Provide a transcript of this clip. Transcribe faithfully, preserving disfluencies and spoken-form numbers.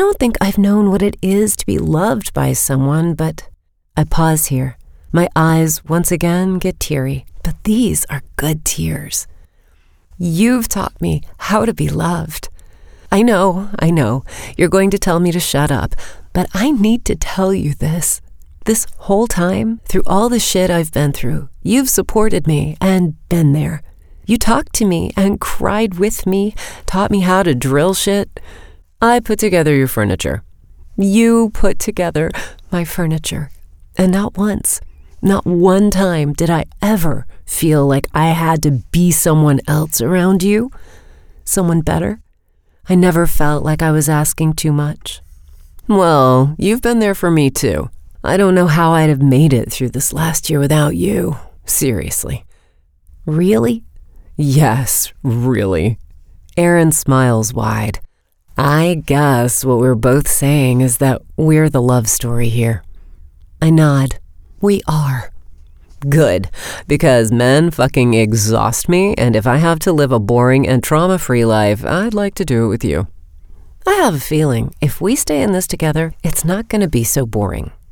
don't think I've known what it is to be loved by someone, but I pause here. My eyes once again get teary, but these are good tears. You've taught me how to be loved. I know, I know, you're going to tell me to shut up, but I need to tell you this. This whole time, through all the shit I've been through, you've supported me and been there. You talked to me and cried with me, taught me how to drill shit. I put together your furniture. You put together my furniture. And not once, not one time did I ever feel like I had to be someone else around you, someone better. I never felt like I was asking too much. Well, you've been there for me too. I don't know how I'd have made it through this last year without you. Seriously. Really? Yes, really. Aaron smiles wide. I guess what we're both saying is that we're the love story here. I nod. We are. Good, because men fucking exhaust me, and if I have to live a boring and trauma-free life, I'd like to do it with you. I have a feeling if we stay in this together, it's not going to be so boring.